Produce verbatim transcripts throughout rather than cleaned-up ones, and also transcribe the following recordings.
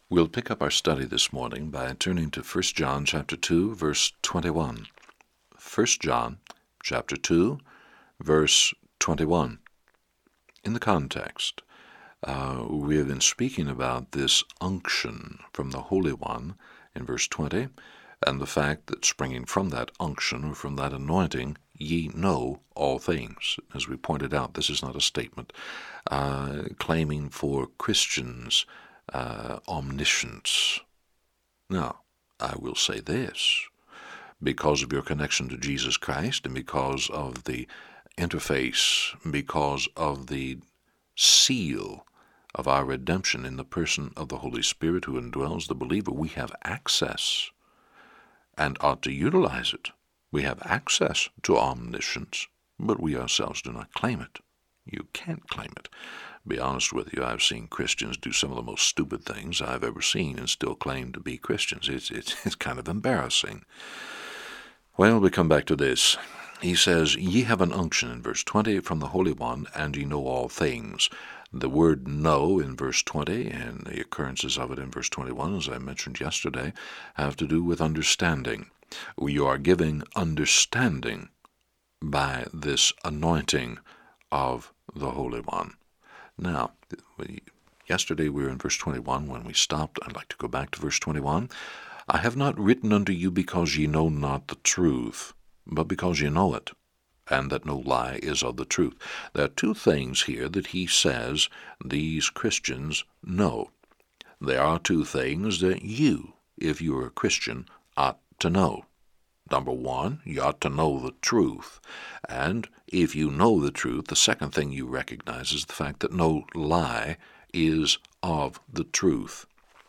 We'll pick up our study this morning by turning to First John chapter two, verse twenty-one. First John chapter two, verse twenty-one. In the context, uh, we have been speaking about this unction from the Holy One in verse twenty, and the fact that springing from that unction or from that anointing, ye know all things. As we pointed out, this is not a statement uh, claiming for Christians uh, omniscience. Now, I will say this, because of your connection to Jesus Christ and because of the interface, because of the seal of our redemption in the person of the Holy Spirit who indwells the believer, we have access and ought to utilize it. We have access to omniscience, but we ourselves do not claim it. You can't claim it. To be honest with you, I've seen Christians do some of the most stupid things I've ever seen and still claim to be Christians. It's, it's, it's kind of embarrassing. Well, we come back to this. He says, ye have an unction in verse twenty from the Holy One, and ye know all things. The word know in verse twenty and the occurrences of it in verse twenty-one, as I mentioned yesterday, have to do with understanding. You are giving understanding by this anointing of the Holy One. Now, we, yesterday we were in verse twenty-one. When we stopped, I'd like to go back to verse twenty-one. I have not written unto you because ye know not the truth, but because ye know it, and that no lie is of the truth. There are two things here that he says these Christians know. There are two things that you, if you are a Christian, ought to know. Number one, you ought to know the truth. And if you know the truth, the second thing you recognize is the fact that no lie is of the truth.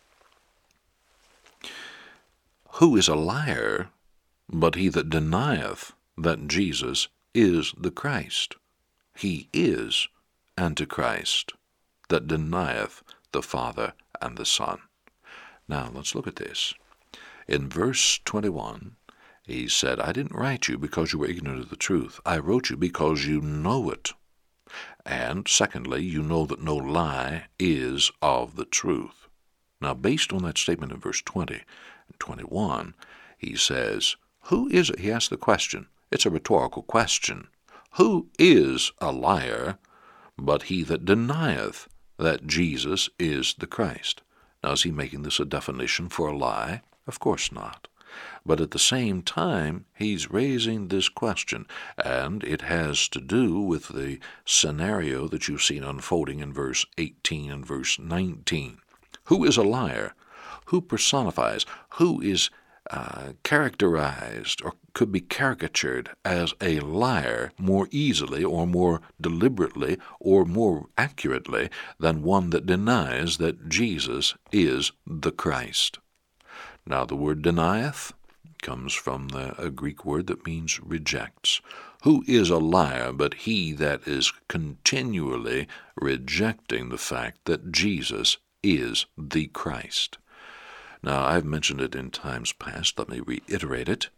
Who is a liar but he that denieth that Jesus is the Christ? He is Antichrist that denieth the Father and the Son. Now, let's look at this. In verse twenty-one, he said, I didn't write you because you were ignorant of the truth. I wrote you because you know it. And secondly, you know that no lie is of the truth. Now, based on that statement in verse twenty and twenty-one, he says, who is it? He asks the question. It's a rhetorical question. Who is a liar but he that denieth that Jesus is the Christ? Now, is he making this a definition for a lie? Of course not. But at the same time, he's raising this question, and it has to do with the scenario that you've seen unfolding in verse eighteen and verse nineteen. Who is a liar? Who personifies? Who is uh, characterized or could be caricatured as a liar more easily or more deliberately or more accurately than one that denies that Jesus is the Christ? Now, the word denieth comes from the, a Greek word that means rejects. Who is a liar but he that is continually rejecting the fact that Jesus is the Christ? Now, I've mentioned it in times past. Let me reiterate it.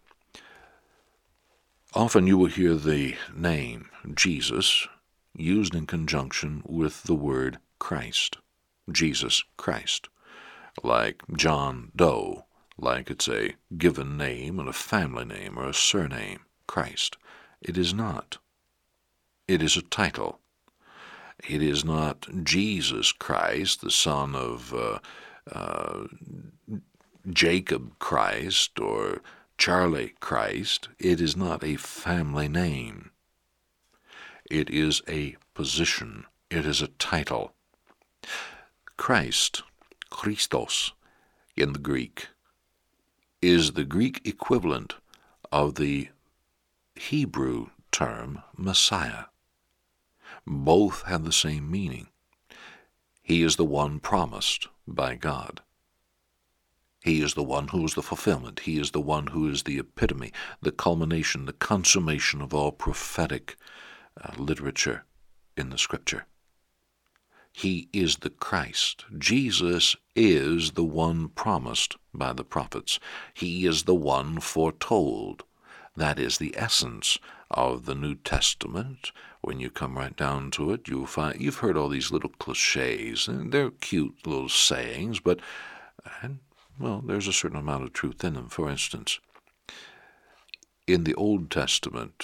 Often you will hear the name Jesus used in conjunction with the word Christ. Jesus Christ. Like John Doe. Like it's a given name and a family name or a surname, Christ. It is not. It is a title. It is not Jesus Christ, the son of uh, uh, Jacob Christ or Charlie Christ. It is not a family name. It is a position. It is a title. Christ, Christos, in the Greek, is the Greek equivalent of the Hebrew term Messiah. Both have the same meaning. He is the one promised by God. He is the one who is the fulfillment. He is the one who is the epitome, the culmination, the consummation of all prophetic uh, literature in the Scripture. He is the Christ. Jesus is the one promised by the prophets. He is the one foretold. That is the essence of the New Testament. When you come right down to it, you'll find, you've heard all these little cliches, and they're cute little sayings, but And, well, there's a certain amount of truth in them. For instance, in the Old Testament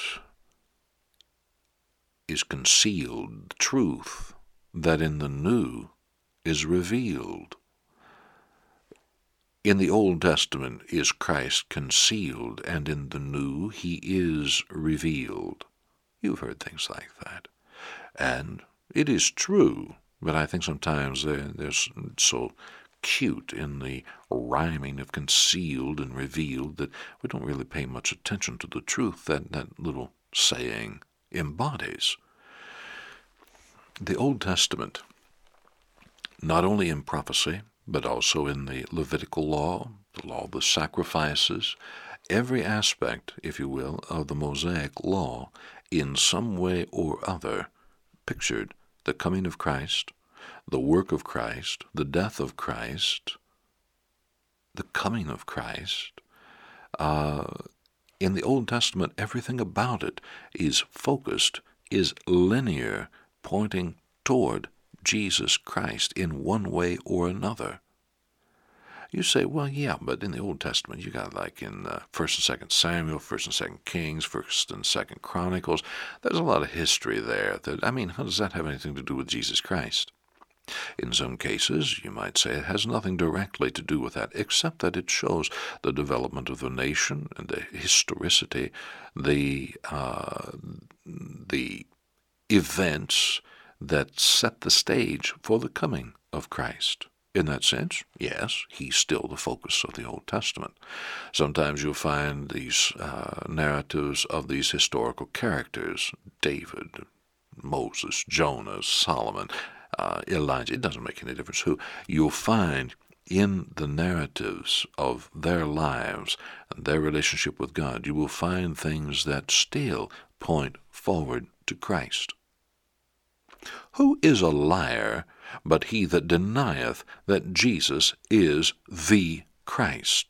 is concealed the truth that in the New is revealed. In the Old Testament is Christ concealed, and in the New he is revealed. You've heard things like that. And it is true, but I think sometimes they're, they're so cute in the rhyming of concealed and revealed that we don't really pay much attention to the truth that that little saying embodies. The Old Testament, not only in prophecy, but also in the Levitical law, the law of the sacrifices, every aspect, if you will, of the Mosaic law, in some way or other, pictured the coming of Christ, the work of Christ, the death of Christ, the coming of Christ. Uh, in the Old Testament, everything about it is focused, is linear, pointing toward Jesus Christ in one way or another. You say, well, yeah, but in the Old Testament, you got like in uh, First and Second Samuel, First and Second Kings, First and Second Chronicles. There's a lot of history there. That I mean, how does that have anything to do with Jesus Christ? In some cases, you might say it has nothing directly to do with that, except that it shows the development of the nation and the historicity, the uh, the events that set the stage for the coming of Christ. In that sense, yes, he's still the focus of the Old Testament. Sometimes you'll find these uh, narratives of these historical characters, David, Moses, Jonah, Solomon, uh, Elijah. It doesn't make any difference who. You'll find in the narratives of their lives and their relationship with God, you will find things that still point forward to Christ. Who is a liar but he that denieth that Jesus is the Christ?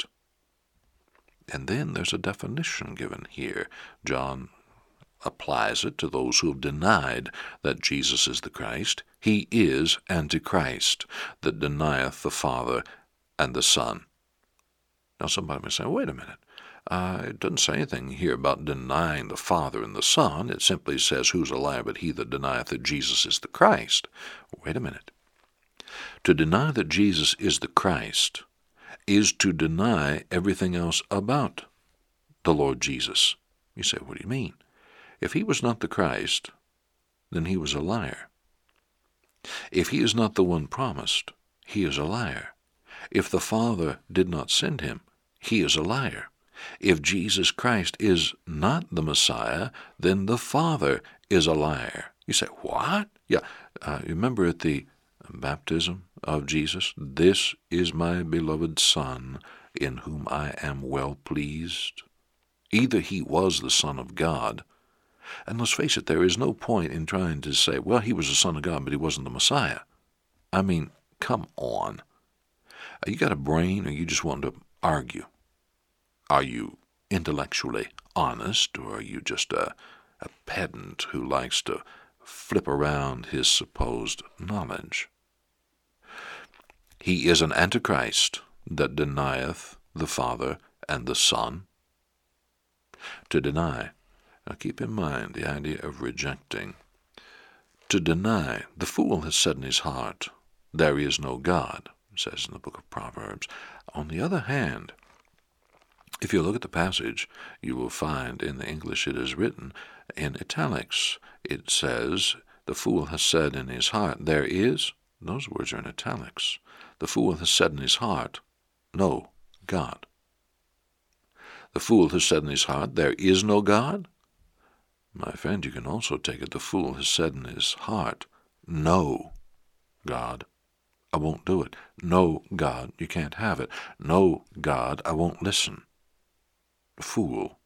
And then there's a definition given here. John applies it to those who have denied that Jesus is the Christ. He is Antichrist, that denieth the Father and the Son. Now somebody may say, wait a minute. Uh, it doesn't say anything here about denying the Father and the Son. It simply says, who's a liar but he that denieth that Jesus is the Christ? Wait a minute. To deny that Jesus is the Christ is to deny everything else about the Lord Jesus. You say, what do you mean? If he was not the Christ, then he was a liar. If he is not the one promised, he is a liar. If the Father did not send him, he is a liar. If Jesus Christ is not the Messiah, then the Father is a liar. You say, what? Yeah, uh, remember at the baptism of Jesus, this is my beloved Son, in whom I am well pleased. Either he was the Son of God, and let's face it, there is no point in trying to say, well, he was the Son of God, but he wasn't the Messiah. I mean, come on. You got a brain, or you just want to argue? Are you intellectually honest, or are you just a, a pedant who likes to flip around his supposed knowledge? He is an Antichrist that denieth the Father and the Son. To deny, now keep in mind the idea of rejecting. To deny, the fool has said in his heart, there is no God, it says in the book of Proverbs. On the other hand, if you look at the passage, you will find in the English it is written in italics. It says, the fool has said in his heart, there is, those words are in italics. The fool has said in his heart, no God. The fool has said in his heart, there is no God. My friend, you can also take it, the fool has said in his heart, no God. I won't do it. No God, you can't have it. No God, I won't listen. Fool.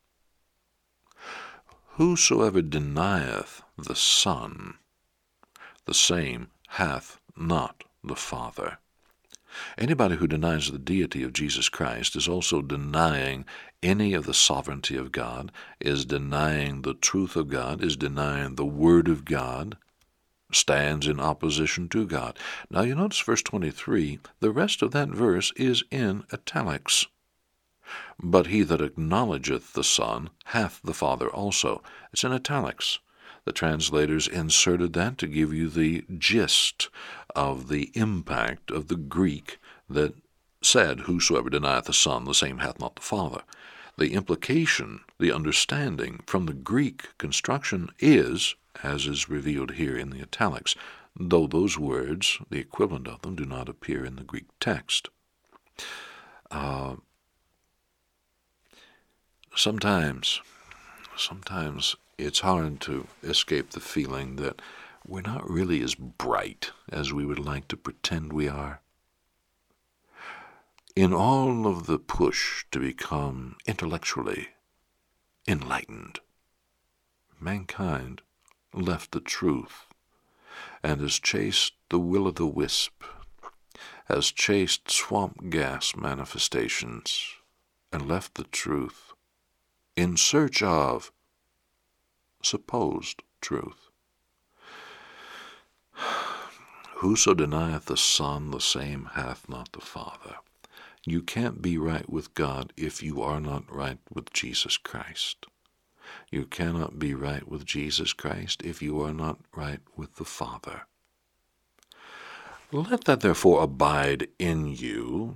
Whosoever denieth the Son, the same hath not the Father. Anybody who denies the deity of Jesus Christ is also denying any of the sovereignty of God, is denying the truth of God, is denying the Word of God. stands in opposition to God. Now you notice verse twenty-three, the rest of that verse is in italics. But he that acknowledgeth the Son hath the Father also. It's in italics. The translators inserted that to give you the gist of the impact of the Greek that said, whosoever denieth the Son, the same hath not the Father. The implication, the understanding from the Greek construction is, as is revealed here in the italics, though those words, the equivalent of them, do not appear in the Greek text. Uh, sometimes, sometimes it's hard to escape the feeling that we're not really as bright as we would like to pretend we are. In all of the push to become intellectually enlightened, mankind left the truth and has chased the will-o'-the-wisp, has chased swamp gas manifestations, and left the truth in search of supposed truth. Whoso denieth the Son, the same hath not the Father. You can't be right with God if you are not right with Jesus Christ. You cannot be right with Jesus Christ if you are not right with the Father. Let that therefore abide in you.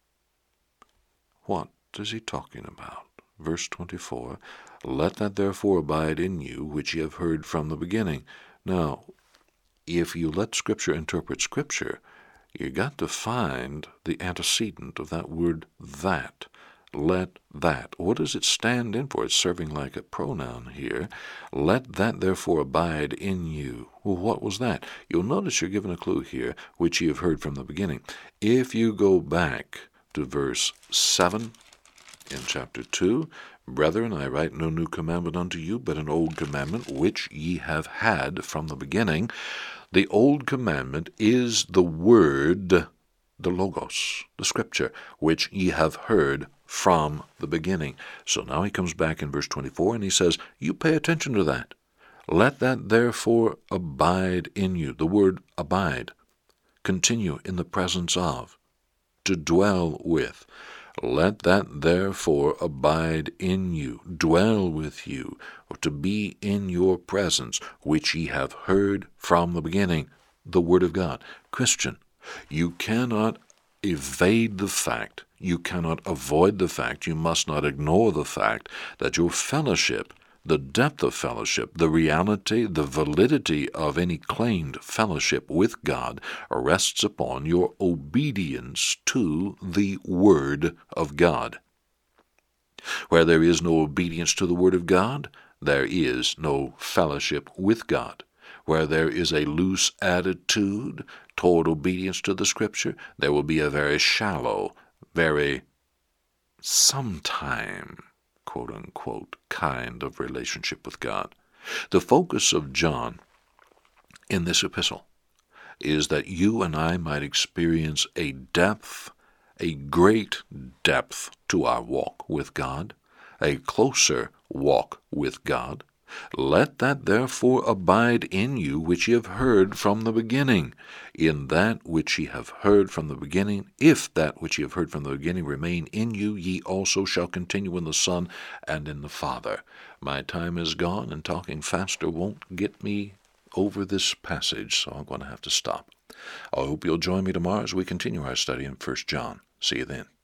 What is he talking about? Verse twenty-four, let that therefore abide in you which ye have heard from the beginning. Now, if you let Scripture interpret Scripture, you got to find the antecedent of that word that. Let that. What does it stand in for? It's serving like a pronoun here. Let that therefore abide in you. Well, what was that? You'll notice you're given a clue here, which ye have heard from the beginning. If you go back to verse seven in chapter two, brethren, I write no new commandment unto you, but an old commandment which ye have had from the beginning. The old commandment is the word, the Logos, the Scripture, which ye have heard from the beginning. So now he comes back in verse twenty-four and he says, you pay attention to that. Let that therefore abide in you. The word abide, continue in the presence of, to dwell with. Let that therefore abide in you, dwell with you, or to be in your presence, which ye have heard from the beginning, the Word of God. Christian, you cannot evade the fact, you cannot avoid the fact, you must not ignore the fact that your fellowship, the depth of fellowship, the reality, the validity of any claimed fellowship with God rests upon your obedience to the Word of God. Where there is no obedience to the Word of God, there is no fellowship with God. Where there is a loose attitude toward obedience to the Scripture, there will be a very shallow, very sometime, quote-unquote, kind of relationship with God. The focus of John in this epistle is that you and I might experience a depth, a great depth to our walk with God, a closer walk with God. Let that therefore abide in you which ye have heard from the beginning. In that which ye have heard from the beginning, if that which ye have heard from the beginning remain in you, ye also shall continue in the Son and in the Father. My time is gone, and talking faster won't get me over this passage, so I'm going to have to stop. I hope you'll join me tomorrow as we continue our study in First John. See you then.